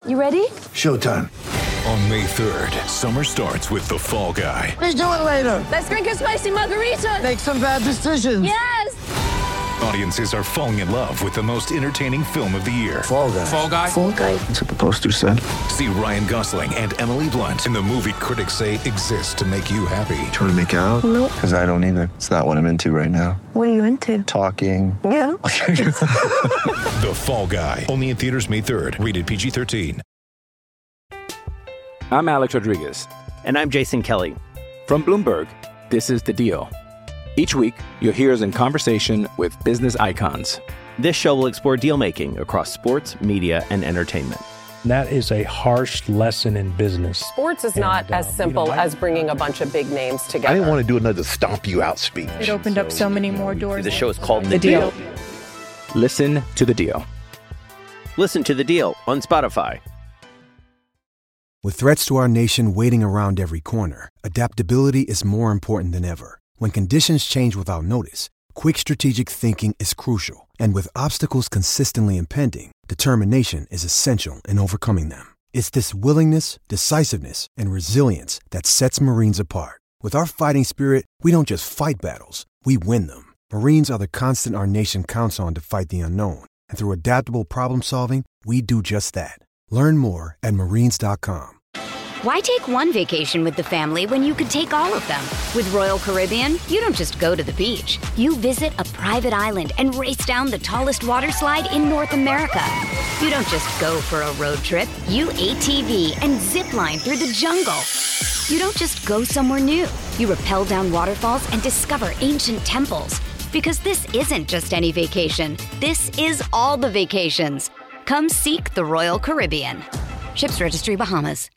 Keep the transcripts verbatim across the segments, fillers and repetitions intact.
You ready? Showtime. On May third, summer starts with The Fall Guy. Let's do it later. Let's drink a spicy margarita. Make some bad decisions. Yes! Audiences are falling in love with the most entertaining film of the year. Fall Guy. Fall Guy? Fall Guy. That's what the poster said. See Ryan Gosling and Emily Blunt in the movie critics say exists to make you happy. Trying to make it out? Nope. Because I don't either. It's not what I'm into right now. What are you into? Talking. Yeah. The Fall Guy. Only in theaters May third. Rated P G thirteen. I'm Alex Rodriguez. And I'm Jason Kelly. From Bloomberg, this is The Deal. Each week, you'll hear us in conversation with business icons. This show will explore deal-making across sports, media, and entertainment. That is a harsh lesson in business. Sports is and, not uh, as simple you know, I, as bringing a bunch of big names together. I didn't want to do another stomp you out speech. It opened up so many more doors. The show is called The, The deal. Deal. Listen to The Deal. Listen to The Deal on Spotify. With threats to our nation waiting around every corner, adaptability is more important than ever. When conditions change without notice, quick strategic thinking is crucial. And with obstacles consistently impending, determination is essential in overcoming them. It's this willingness, decisiveness, and resilience that sets Marines apart. With our fighting spirit, we don't just fight battles, we win them. Marines are the constant our nation counts on to fight the unknown. And through adaptable problem solving, we do just that. Learn more at marines dot com. Why take one vacation with the family when you could take all of them? With Royal Caribbean, you don't just go to the beach. You visit a private island and race down the tallest water slide in North America. You don't just go for a road trip. You A T V and zip line through the jungle. You don't just go somewhere new. You rappel down waterfalls and discover ancient temples. Because this isn't just any vacation. This is all the vacations. Come seek the Royal Caribbean. Ships Registry, Bahamas.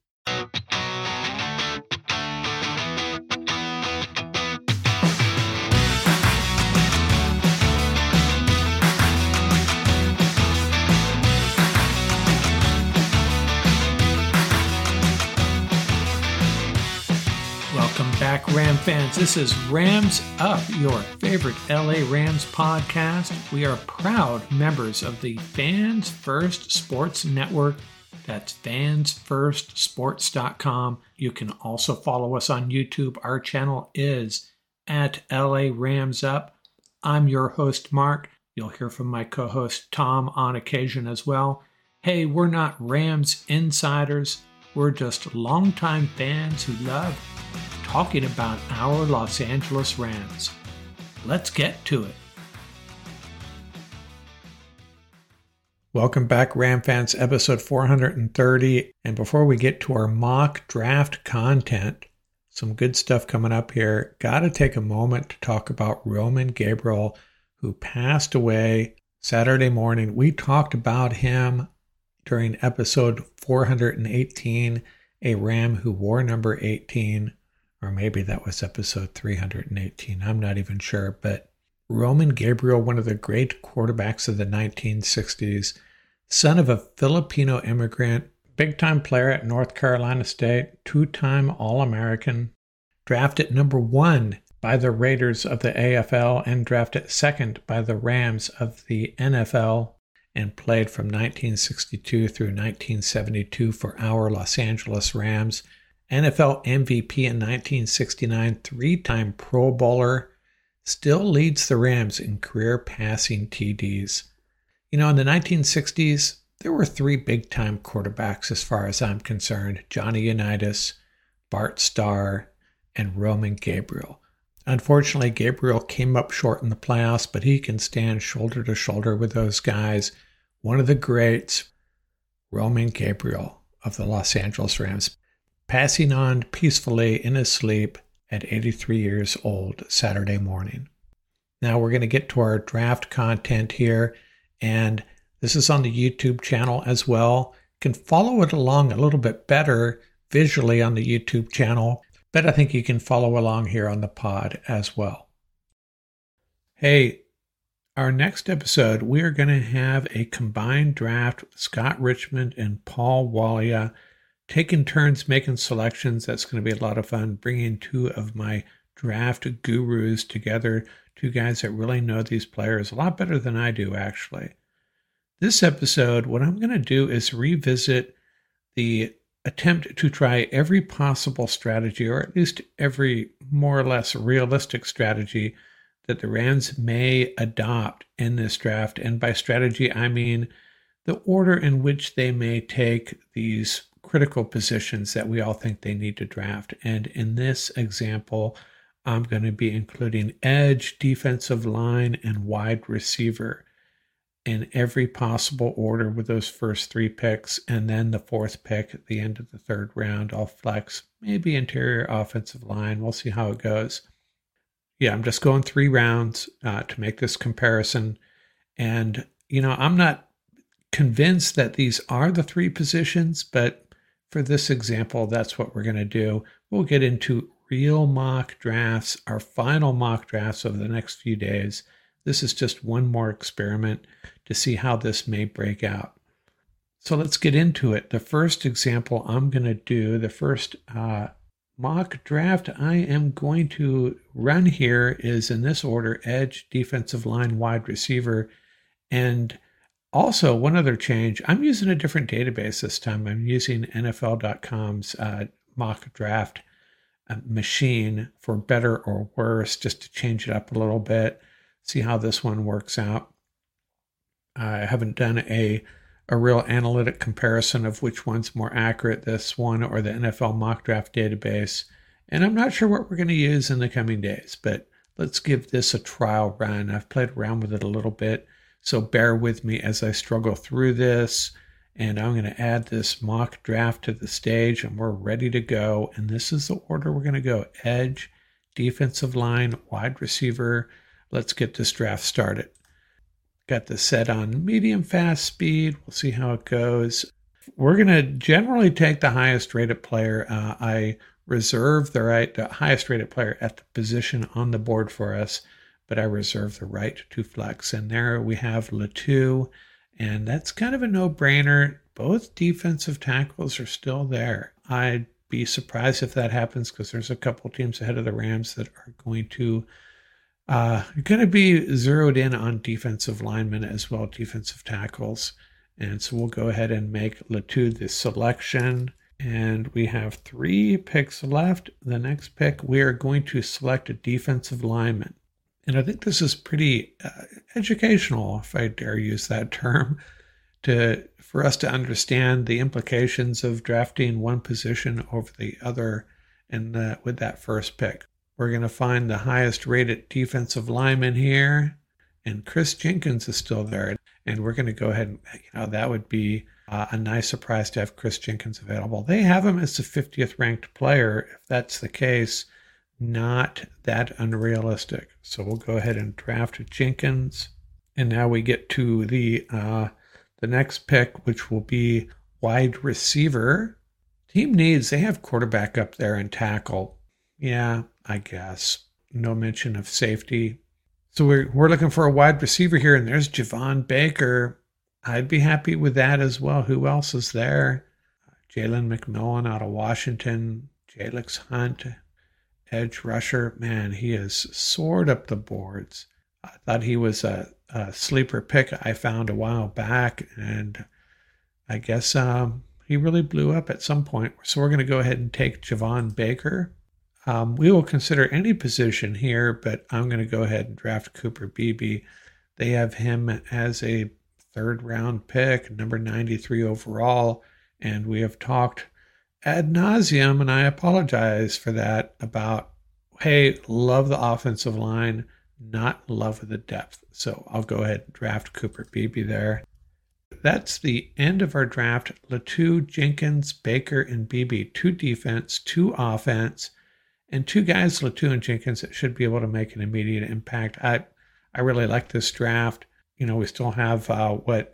Welcome back, Ram fans. This is Rams Up, your favorite L A Rams podcast. We are proud members of the Fans First Sports Network. That's fans first sports dot com. You can also follow us on YouTube. Our channel is at L A Rams Up. I'm your host, Mark. You'll hear from my co-host, Tom, on occasion as well. Hey, we're not Rams insiders. We're just longtime fans who love talking about our Los Angeles Rams. Let's get to it. Welcome back, Ram fans, episode four hundred thirty. And before we get to our mock draft content, some good stuff coming up here. Got to take a moment to talk about Roman Gabriel, who passed away Saturday morning. We talked about him during episode four hundred eighteen, a Ram who wore number eighteen, or maybe that was episode three hundred eighteen. I'm not even sure, but Roman Gabriel, one of the great quarterbacks of the nineteen sixties, son of a Filipino immigrant, big-time player at North Carolina State, two-time All-American, drafted number one by the Raiders of the A F L and drafted second by the Rams of the N F L, and played from nineteen sixty-two through nineteen seventy-two for our Los Angeles Rams. N F L M V P in nineteen sixty-nine, three-time Pro Bowler, still leads the Rams in career passing T Ds. You know, in the nineteen sixties, there were three big-time quarterbacks as far as I'm concerned: Johnny Unitas, Bart Starr, and Roman Gabriel. Unfortunately, Gabriel came up short in the playoffs, but he can stand shoulder to shoulder with those guys. One of the greats, Roman Gabriel of the Los Angeles Rams, passing on peacefully in his sleep at eighty-three years old Saturday morning. Now we're going to get to our draft content here, and this is on the YouTube channel as well. You can follow it along a little bit better visually on the YouTube channel, but I think you can follow along here on the pod as well. Hey, our next episode, we are going to have a combined draft with Scott Richmond and Paul Walia, taking turns making selections. That's going to be a lot of fun, bringing two of my draft gurus together, two guys that really know these players a lot better than I do, actually. This episode, what I'm going to do is revisit the attempt to try every possible strategy, or at least every more or less realistic strategy that the Rams may adopt in this draft. And by strategy, I mean the order in which they may take these critical positions that we all think they need to draft. And in this example, I'm going to be including edge, defensive line, and wide receiver in every possible order with those first three picks. And then the fourth pick at the end of the third round, I'll flex maybe interior offensive line. We'll see how it goes. Yeah, I'm just going three rounds uh, to make this comparison. And, you know, I'm not convinced that these are the three positions, but for this example, that's what we're going to do. We'll get into real mock drafts, our final mock drafts over the next few days. This is just one more experiment to see how this may break out. So let's get into it. The first example I'm going to do, the first uh, mock draft I am going to run here is in this order: edge, defensive line, wide receiver. And also one other change, I'm using a different database this time. I'm using N F L dot com's uh, mock draft uh, machine, for better or worse, just to change it up a little bit, see how this one works out. I haven't done a a real analytic comparison of which one's more accurate, this one or the N F L mock draft database. And I'm not sure what we're going to use in the coming days, but let's give this a trial run. I've played around with it a little bit, so bear with me as I struggle through this. And I'm going to add this mock draft to the stage, and we're ready to go. And this is the order we're going to go: edge, defensive line, wide receiver. Let's get this draft started. Got this set on medium fast speed. We'll see how it goes. We're going to generally take the highest rated player. Uh, I reserve the right, the highest rated player at the position on the board for us, but I reserve the right to flex. And there we have Latu, and that's kind of a no-brainer. Both defensive tackles are still there. I'd be surprised if that happens, because there's a couple teams ahead of the Rams that are going to Uh, you're going to be zeroed in on defensive linemen as well, defensive tackles. And so we'll go ahead and make Latu the selection. And we have three picks left. The next pick, we are going to select a defensive lineman. And I think this is pretty uh, educational, if I dare use that term, to for us to understand the implications of drafting one position over the other in the, with that first pick. We're going to find the highest rated defensive lineman here, and Chris Jenkins is still there. And we're going to go ahead and, you know, that would be uh, a nice surprise to have Chris Jenkins available. They have him as the fiftieth ranked player. If that's the case, not that unrealistic. So we'll go ahead and draft Jenkins. And now we get to the uh, the next pick, which will be wide receiver. Team needs, they have quarterback up there and tackle. Yeah, I guess. No mention of safety. So we're we're looking for a wide receiver here, and there's Javon Baker. I'd be happy with that as well. Who else is there? Jalen McMillan out of Washington. Jalix Hunt, edge rusher. Man, he has soared up the boards. I thought he was a, a sleeper pick I found a while back, and I guess um, he really blew up at some point. So we're going to go ahead and take Javon Baker. Um, we will consider any position here, but I'm going to go ahead and draft Cooper Beebe. They have him as a third round pick, number ninety-three overall, and we have talked ad nauseum, and I apologize for that, about, hey, love the offensive line, not love the depth. So I'll go ahead and draft Cooper Beebe there. That's the end of our draft. Latu, Jenkins, Baker, and Beebe, two defense, two offense. And two guys, Latu and Jenkins, that should be able to make an immediate impact. I I really like this draft. You know, we still have, uh, what,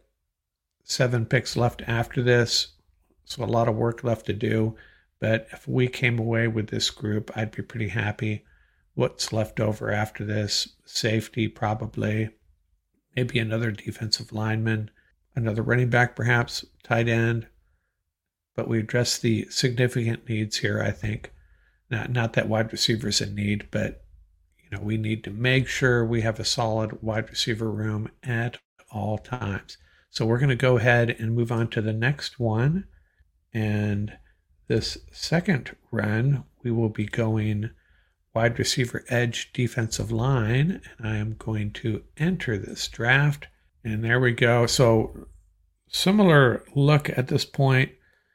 seven picks left after this. So a lot of work left to do. But if we came away with this group, I'd be pretty happy. What's left over after this? Safety, probably. Maybe another defensive lineman. Another running back, perhaps. Tight end. But we address the significant needs here, I think. Not not that wide receivers in need, but you know, we need to make sure we have a solid wide receiver room at all times. So we're going to go ahead and move on to the next one. And this second run, we will be going wide receiver, edge, defensive line. And I am going to enter this draft. And there we go. So similar look at this point,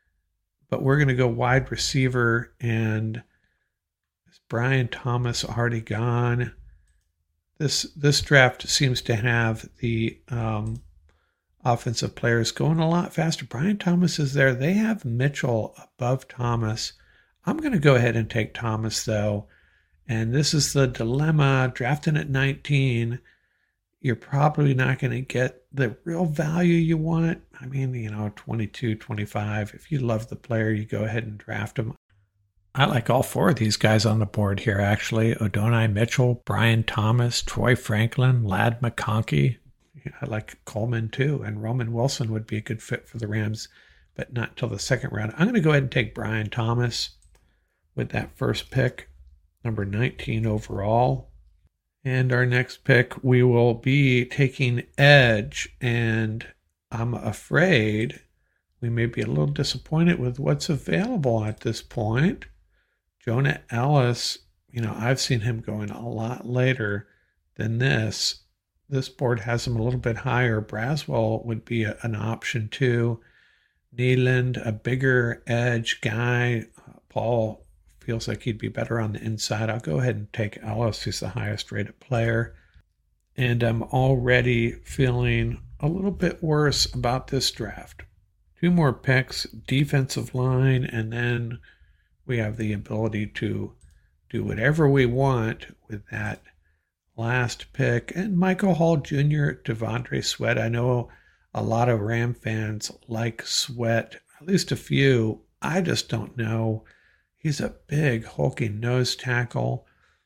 but we're going to go wide receiver. And is Brian Thomas already gone? This this draft seems to have the um, offensive players going a lot faster. Brian Thomas is there. They have Mitchell above Thomas. I'm going to go ahead and take Thomas, though. And this is the dilemma. Drafting at nineteen, you're probably not going to get the real value you want. I mean, you know, twenty-two, twenty-five. If you love the player, you go ahead and draft him. I like all four of these guys on the board here, actually. Adonai Mitchell, Brian Thomas, Troy Franklin, Ladd McConkey. I like Coleman, too. And Roman Wilson would be a good fit for the Rams, but not until the second round. I'm going to go ahead and take Brian Thomas with that first pick, number nineteen overall. And our next pick, we will be taking edge. And I'm afraid we may be a little disappointed with what's available at this point. Jonah Ellis, you know, I've seen him going a lot later than this. This board has him a little bit higher. Braswell would be a, an option too. Neeland, a bigger edge guy. Uh, Paul feels like he'd be better on the inside. I'll go ahead and take Ellis, who's the highest rated player. And I'm already feeling a little bit worse about this draft. Two more picks, defensive line, and then we have the ability to do whatever we want with that last pick. And Michael Hall Junior, Devondre Sweat. I know a lot of Ram fans like Sweat, at least a few. I just don't know. He's a big, hulking nose tackle.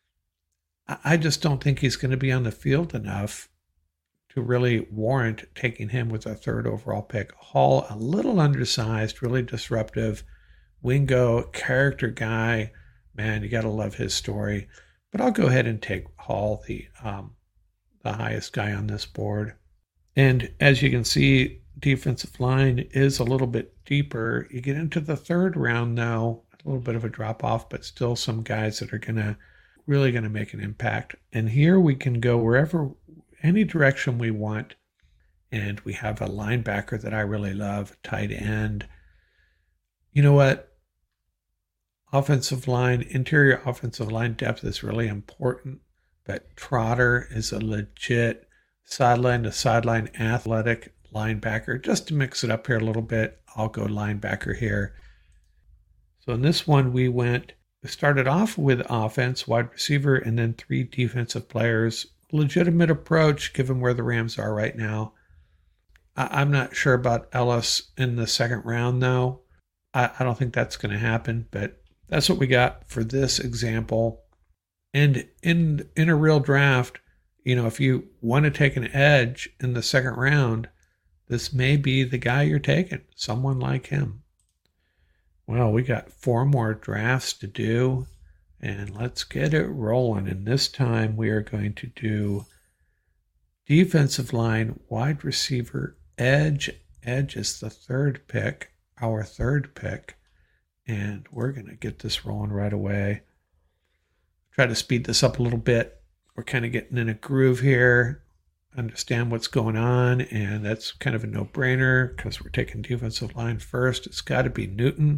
I just don't think he's going to be on the field enough to really warrant taking him with a third overall pick. Hall, a little undersized, really disruptive. Wingo, character guy. Man, you got to love his story. But I'll go ahead and take Hall, the um, the highest guy on this board. And as you can see, defensive line is a little bit deeper. You get into the third round now, a little bit of a drop off, but still some guys that are going to really going to make an impact. And here we can go wherever, any direction we want. And we have a linebacker that I really love, tight end. You know what? Offensive line, interior offensive line depth is really important, but Trotter is a legit sideline to sideline athletic linebacker. Just to mix it up here a little bit, I'll go linebacker here. So in this one, we went, we started off with offense, wide receiver, and then three defensive players. Legitimate approach given where the Rams are right now. I, I'm not sure about Ellis in the second round, though. I, I don't think that's going to happen, but that's what we got for this example. And in in a real draft, you know, if you want to take an edge in the second round, this may be the guy you're taking, someone like him. Well, we got four more drafts to do, and let's get it rolling. And this time we are going to do defensive line, wide receiver, edge. Edge is the third pick, our third pick. And we're going to get this rolling right away. Try to speed this up a little bit. We're kind of getting in a groove here. Understand what's going on. And that's kind of a no-brainer because we're taking defensive line first. It's got to be Newton.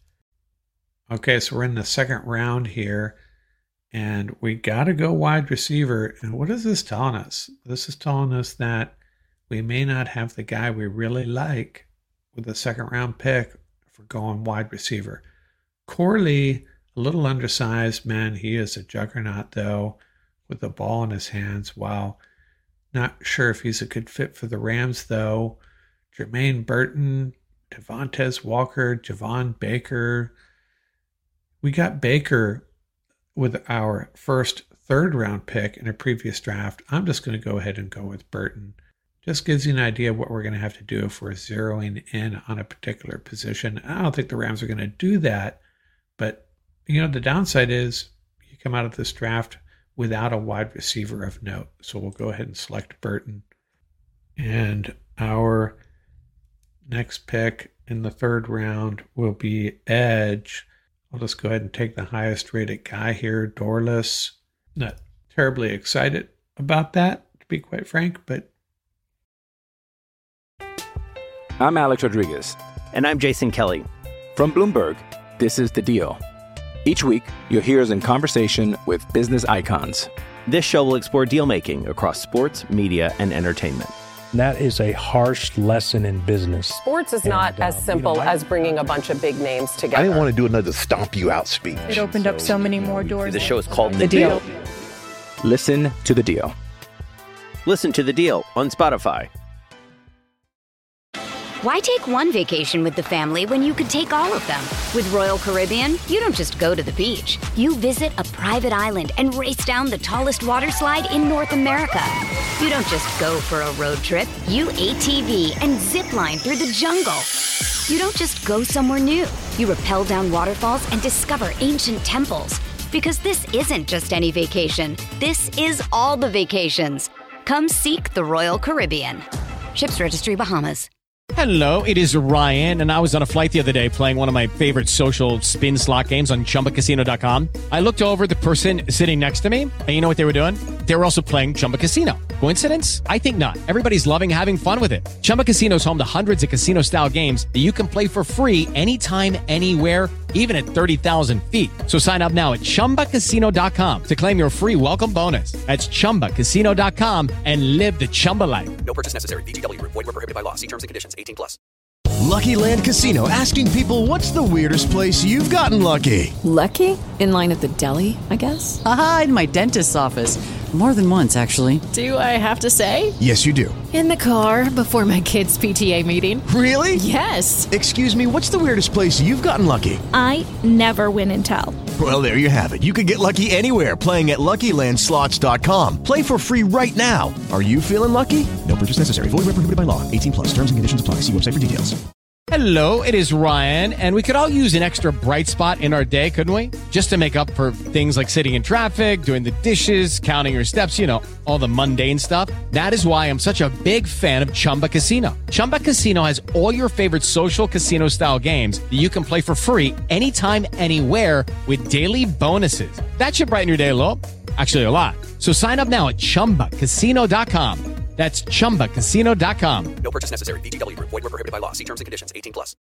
Okay, so we're in the second round here. And we got to go wide receiver. And what is this telling us? This is telling us that we may not have the guy we really like with the second round pick for going wide receiver. Corley, a little undersized, man. He is a juggernaut, though, with the ball in his hands. Wow. Not sure if he's a good fit for the Rams, though. Jermaine Burton, Devontae Walker, Javon Baker. We got Baker with our first third round pick in a previous draft. I'm just going to go ahead and go with Burton. Just gives you an idea of what we're going to have to do if we're zeroing in on a particular position. I don't think the Rams are going to do that, but you know, the downside is you come out of this draft without a wide receiver of note. So we'll go ahead and select Burton. And our next pick in the third round will be edge. I'll just go ahead and take the highest rated guy here, Dorless. Not terribly excited about that, to be quite frank, but... I'm Alex Rodriguez. And I'm Jason Kelly. From Bloomberg, this is The Deal. Each week, you'll hear us in conversation with business icons. This show will explore deal-making across sports, media, and entertainment. That is a harsh lesson in business. Sports is And, not uh, as simple you know, I- as bringing a bunch of big names together. I didn't want to do another stomp you out speech. It opened up so many more doors. The show is called The The Deal. Deal. Listen to The Deal. Listen to The Deal on Spotify. Why take one vacation with the family when you could take all of them? With Royal Caribbean, you don't just go to the beach. You visit a private island and race down the tallest water slide in North America. You don't just go for a road trip. You A T V and zip line through the jungle. You don't just go somewhere new. You rappel down waterfalls and discover ancient temples. Because this isn't just any vacation. This is all the vacations. Come seek the Royal Caribbean. Ships Registry, Bahamas. Hello, it is Ryan, and I was on a flight the other day playing one of my favorite social spin slot games on Chumba Casino dot com. I looked over at the person sitting next to me, and you know what they were doing? They were also playing Chumba Casino. Coincidence? I think not. Everybody's loving having fun with it. Chumba Casino is home to hundreds of casino-style games that you can play for free anytime, anywhere, even at thirty thousand feet. So sign up now at Chumba Casino dot com to claim your free welcome bonus. That's Chumba Casino dot com and live the Chumba life. No purchase necessary. V G W. Void where prohibited by law. See terms and conditions. eighteen plus. Lucky Land Casino, asking people, what's the weirdest place you've gotten lucky? Lucky? In line at the deli, I guess? Aha, in my dentist's office. More than once, actually. Do I have to say? Yes, you do. In the car before my kids' P T A meeting. Really? Yes. Excuse me, what's the weirdest place you've gotten lucky? I never win and tell. Well, there you have it. You can get lucky anywhere, playing at Lucky Land Slots dot com. Play for free right now. Are you feeling lucky? No purchase necessary. Void where prohibited by law. eighteen plus. Terms and conditions apply. See website for details. Hello, it is Ryan, and we could all use an extra bright spot in our day, couldn't we? Just to make up for things like sitting in traffic, doing the dishes, counting your steps, you know, all the mundane stuff. That is why I'm such a big fan of Chumba Casino. Chumba Casino has all your favorite social casino-style games that you can play for free anytime, anywhere with daily bonuses. That should brighten your day a little. Actually, a lot. So sign up now at Chumba Casino dot com. That's Chumba Casino dot com. No purchase necessary. V G W. Void where prohibited by law. See terms and conditions. eighteen plus.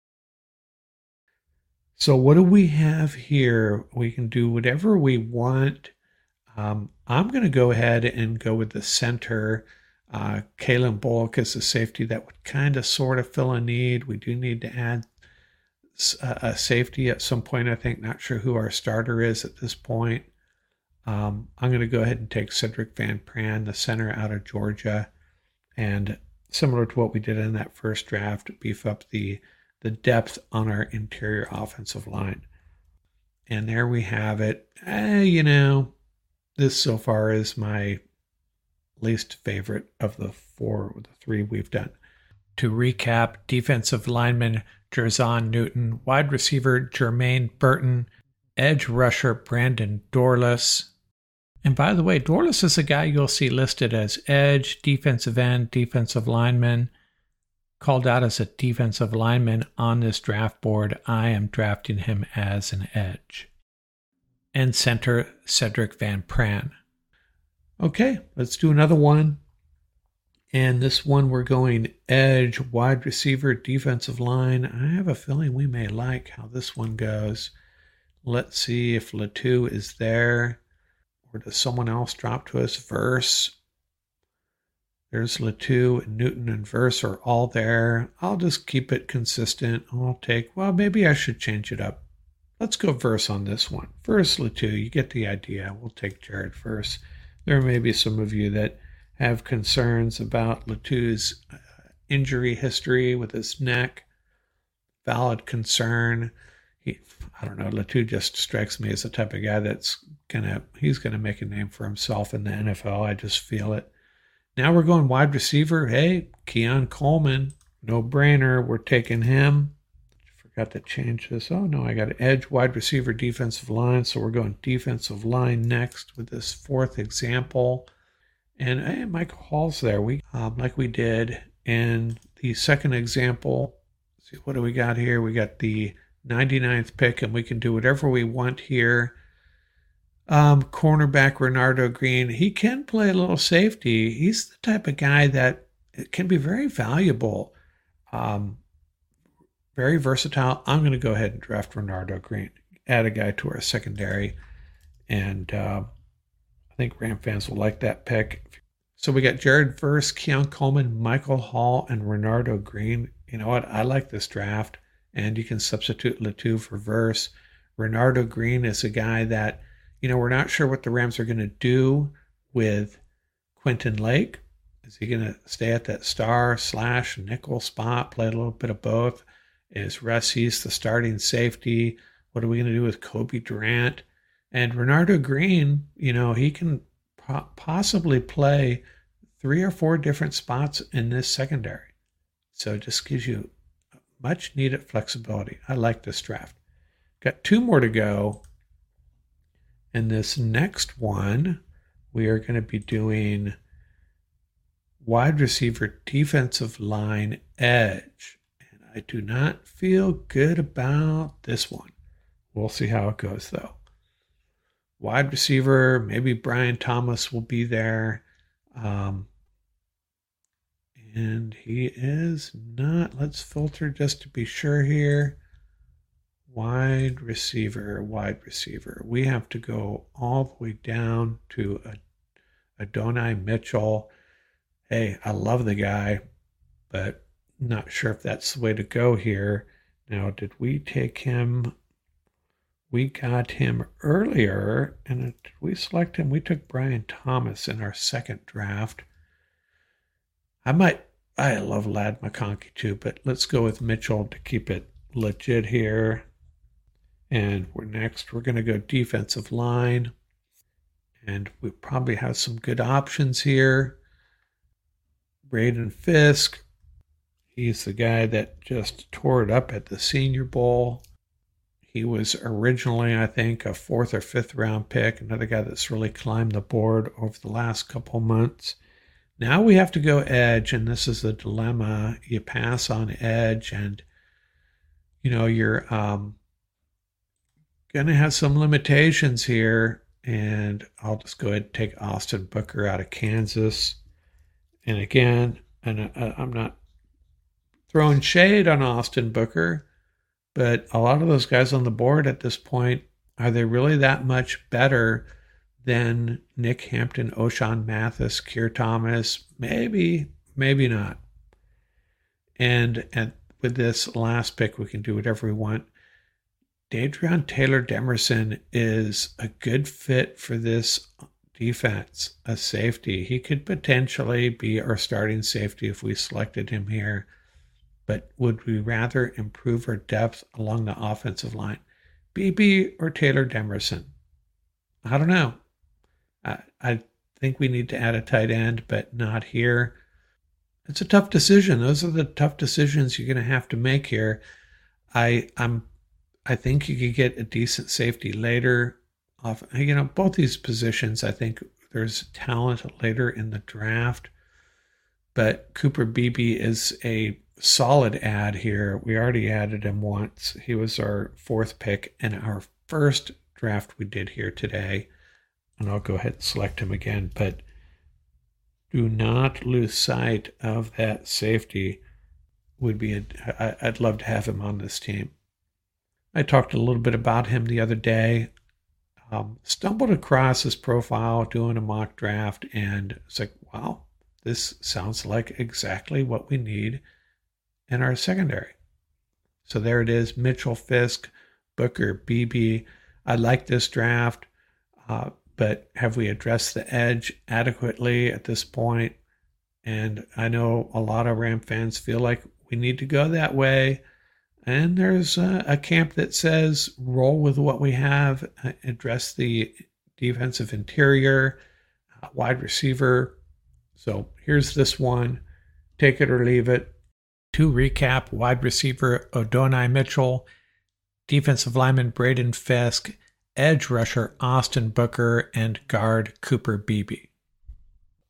So what do we have here? We can do whatever we want. Um, I'm going to go ahead and go with the center. Uh, Kalen Bullock is a safety that would kind of sort of fill a need. We do need to add a, a safety at some point, I think. Not sure who our starter is at this point. Um, I'm going to go ahead and take Cedric Van Pran, the center out of Georgia. And similar to what we did in that first draft, beef up the, the depth on our interior offensive line. And there we have it. Eh, you know, this so far is my least favorite of the four, or the three we've done. To recap, defensive lineman Jerzon Newton, wide receiver Jermaine Burton, edge rusher Brandon Dorless. And by the way, Dorless is a guy you'll see listed as edge, defensive end, defensive lineman. Called out as a defensive lineman on this draft board. I am drafting him as an edge. And center, Cedric Van Pran. Okay, let's do another one. And this one we're going edge, wide receiver, defensive line. I have a feeling we may like how this one goes. Let's see if Latu is there. Or does someone else drop to us? Verse. There's Latu and Newton and Verse are all there. I'll just keep it consistent. I'll take, well, maybe I should change it up. Let's go Verse on this one. Verse, Latu, you get the idea. We'll take Jared Verse. There may be some of you that have concerns about Latu's uh, injury history with his neck. Valid concern. He, I don't know, Latu just strikes me as the type of guy that's gonna, he's gonna make a name for himself in the N F L. I just feel it. Now we're going wide receiver. Hey, Keon Coleman, no brainer. We're taking him. Forgot to change this. Oh no, I got an edge, wide receiver, defensive line. So we're going defensive line next with this fourth example. And hey, Michael Hall's there. We um, like we did in the second example. see, what do we got here? We got the ninety-ninth pick, and we can do whatever we want here. Um, cornerback Renardo Green. He can play a little safety. He's the type of guy that can be very valuable, um, very versatile. I'm going to go ahead and draft Renardo Green, add a guy to our secondary, and uh, I think Ram fans will like that pick. So we got Jared Verse, Keon Coleman, Michael Hall, and Renardo Green. You know what? I like this draft, and you can substitute Latu for Verse. Renardo Green is a guy that, you know, we're not sure what the Rams are going to do with Quentin Lake. Is he going to stay at that star slash nickel spot, play a little bit of both? Is Russ East the starting safety? What are we going to do with Kobe Durant? And Renardo Green, you know, he can po- possibly play three or four different spots in this secondary. So it just gives you much needed flexibility. I like this draft. Got two more to go. And this next one, we are going to be doing wide receiver, defensive line, edge. And I do not feel good about this one. We'll see how it goes, though. Wide receiver, maybe Brian Thomas will be there. Um, and he is not. Let's filter just to be sure here. Wide receiver, wide receiver. We have to go all the way down to Adonai Mitchell. Hey, I love the guy, but not sure if that's the way to go here. Now, did we take him? We got him earlier, and did we select him? We took Brian Thomas in our second draft. I might, I love Ladd McConkey too, but let's go with Mitchell to keep it legit here. And we're next, we're going to go defensive line. And we probably have some good options here. Braden Fisk. He's the guy that just tore it up at the Senior Bowl. He was originally, I think, a fourth or fifth round pick. Another guy that's really climbed the board over the last couple months. Now we have to go edge, and this is the dilemma. You pass on edge, and, you know, you're um, going to have some limitations here. And I'll just go ahead and take Austin Booker out of Kansas. And again, and I'm not throwing shade on Austin Booker, but a lot of those guys on the board at this point, are they really that much better than Nick Hampton, O'Shawn Mathis, Keir Thomas? Maybe, maybe not. And, and with this last pick, we can do whatever we want. Dadrian Taylor-Demerson is a good fit for this defense, a safety. He could potentially be our starting safety if we selected him here. But would we rather improve our depth along the offensive line? B B or Taylor-Demerson? I don't know. I, I think we need to add a tight end, but not here. It's a tough decision. Those are the tough decisions you're going to have to make here. I, I'm, I think you could get a decent safety later. Off, you know, both these positions, I think there's talent later in the draft. But Cooper Beebe is a solid add here. We already added him once. He was our fourth pick in our first draft we did here today. And I'll go ahead and select him again. But do not lose sight of that safety. Would be a, I, I'd love to have him on this team. I talked a little bit about him the other day. Um, stumbled across his profile doing a mock draft, and it's like, wow, this sounds like exactly what we need in our secondary. So there it is, Mitchell, Fisk, Booker, Beebe. I like this draft, uh, but have we addressed the edge adequately at this point? And I know a lot of Ram fans feel like we need to go that way. And there's a, a camp that says roll with what we have, uh, address the defensive interior, uh, wide receiver. So here's this one. Take it or leave it. To recap, wide receiver Adonai Mitchell, defensive lineman Braden Fisk, edge rusher Austin Booker, and guard Cooper Beebe.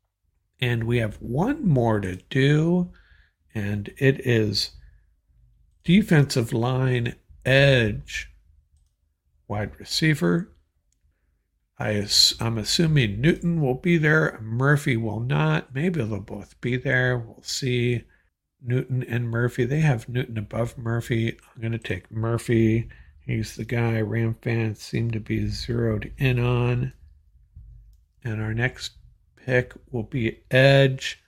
And we have one more to do, and it is defensive line, edge, wide receiver. I, I'm assuming Newton will be there. Murphy will not. Maybe they'll both be there. We'll see. Newton and Murphy. They have Newton above Murphy. I'm going to take Murphy. He's the guy Ram fans seem to be zeroed in on. And our next pick will be edge.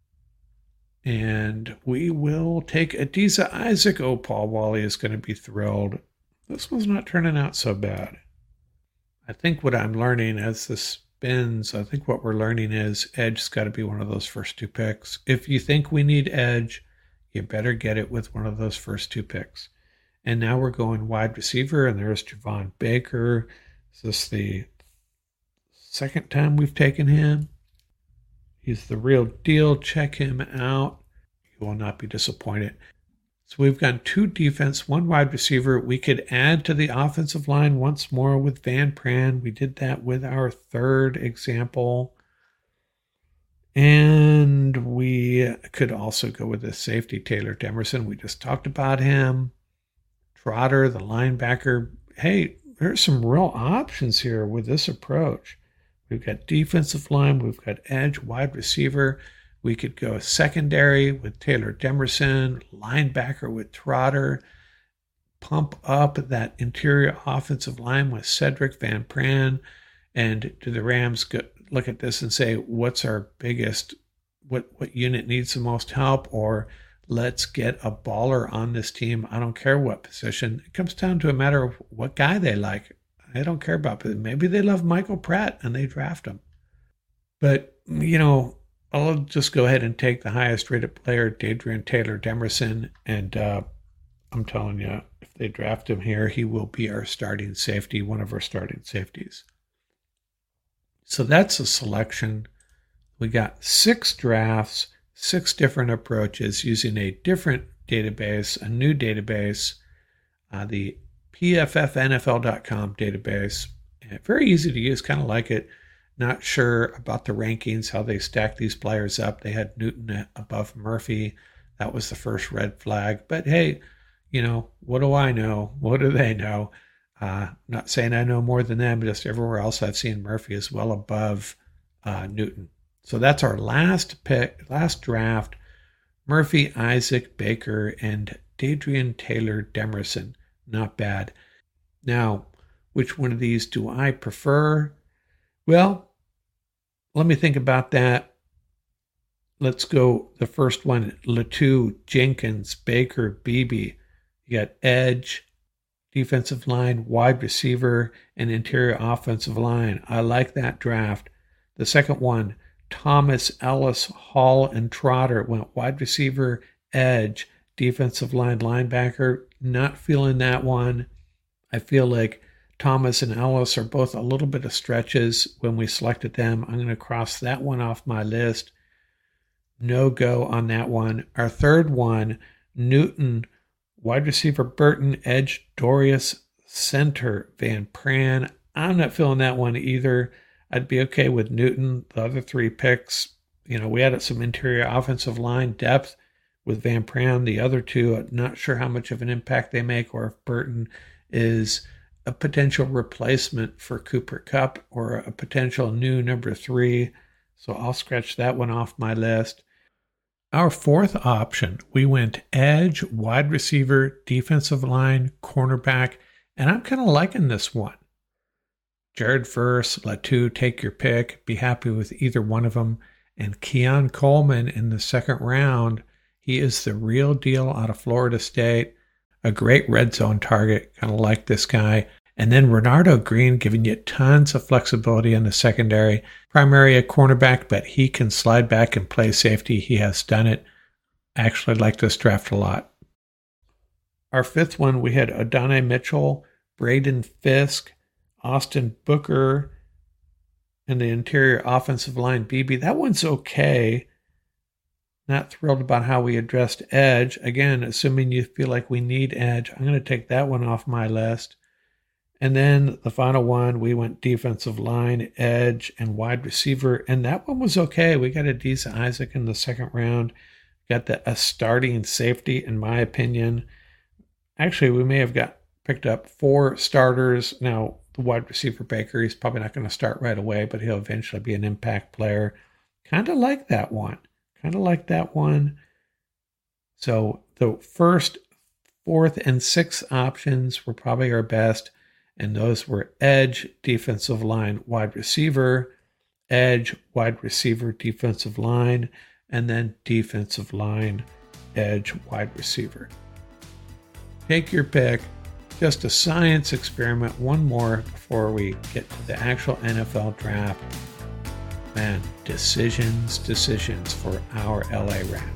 And we will take Adisa Isaac. Oh, Paul Wally is going to be thrilled. This one's not turning out so bad. I think what I'm learning as this spins, I think what we're learning is edge's got to be one of those first two picks. If you think we need edge, you better get it with one of those first two picks. And now we're going wide receiver, and there's Javon Baker. Is this the second time we've taken him? He's the real deal. Check him out. You will not be disappointed. So we've got two defense, one wide receiver. We could add to the offensive line once more with Van Pran. We did that with our third example. And we could also go with the safety, Taylor Demerson. We just talked about him. Trotter, the linebacker. Hey, there's some real options here with this approach. We've got defensive line. We've got edge, wide receiver. We could go secondary with Taylor Demerson, linebacker with Trotter, pump up that interior offensive line with Cedric Van Pran. And do the Rams go, look at this and say, what's our biggest, what, what unit needs the most help? Or let's get a baller on this team. I don't care what position. It comes down to a matter of what guy they like. I don't care about, but maybe they love Michael Pratt and they draft him. But, you know, I'll just go ahead and take the highest rated player, Dadrian Taylor Demerson, and uh, I'm telling you, if they draft him here, he will be our starting safety, one of our starting safeties. So that's a selection. We got six drafts, six different approaches using a different database, a new database, uh, the P F F N F L dot com database. And very easy to use, kind of like it. Not sure about the rankings, how they stack these players up. They had Newton above Murphy. That was the first red flag. But hey, you know, what do I know? What do they know? Uh, not saying I know more than them, but just everywhere else I've seen Murphy is well above uh, Newton. So that's our last pick, last draft. Murphy, Isaac, Baker, and Dadrian Taylor Demerson. Not bad. Now, which one of these do I prefer? Well, let me think about that. Let's go the first one, Latu, Jenkins, Baker, Beebe. You got edge, defensive line, wide receiver, and interior offensive line. I like that draft. The second one, Thomas, Ellis, Hall, and Trotter went wide receiver, edge, defensive line, linebacker. Not feeling that one. I feel like Thomas and Ellis are both a little bit of stretches when we selected them. I'm going to cross that one off my list. No go on that one. Our third one, Newton, wide receiver Burton, edge Dorius, center Van Pran. I'm not feeling that one either. I'd be okay with Newton. The other three picks, you know, we had some interior offensive line depth with Van Pran. The other two, I'm not sure how much of an impact they make, or if Burton is a potential replacement for Cooper Kupp or a potential new number three. So I'll scratch that one off my list. Our fourth option, we went edge, wide receiver, defensive line, cornerback, and I'm kind of liking this one. Jared Verse, Latu, take your pick. Be happy with either one of them. And Keon Coleman in the second round. He is the real deal out of Florida State. A great red zone target, kind of like this guy. And then Renardo Green giving you tons of flexibility in the secondary. Primary a cornerback, but he can slide back and play safety. He has done it. I actually like this draft a lot. Our fifth one, we had Adonai Mitchell, Braden Fisk, Austin Booker, and the interior offensive line, Beebe. That one's okay. Not thrilled about how we addressed edge. Again, assuming you feel like we need edge, I'm going to take that one off my list. And then the final one, we went defensive line, edge, and wide receiver. And that one was okay. We got Adisa Isaac in the second round. Got the, a starting safety, in my opinion. actually, we may have got picked up four starters. Now, the wide receiver Baker, he's probably not going to start right away, but he'll eventually be an impact player. Kind of like that one. Kind of like that one. So the first, fourth, and sixth options were probably our best, and those were edge, defensive line, wide receiver, edge, wide receiver, defensive line, and then defensive line, edge, wide receiver. Take your pick. Just a science experiment. One more before we get to the actual N F L draft. Man, decisions, decisions for our L A Rams.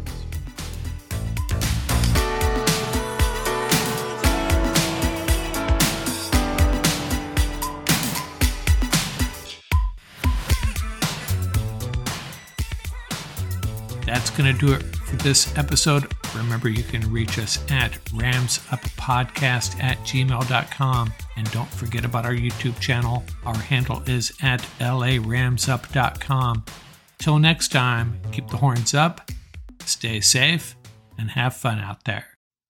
That's going to do it for this episode. Remember, you can reach us at ramsuppodcast at gmail dot com. And don't forget about our YouTube channel. Our handle is at L A ramsup dot com. Till next time, keep the horns up, stay safe, and have fun out there.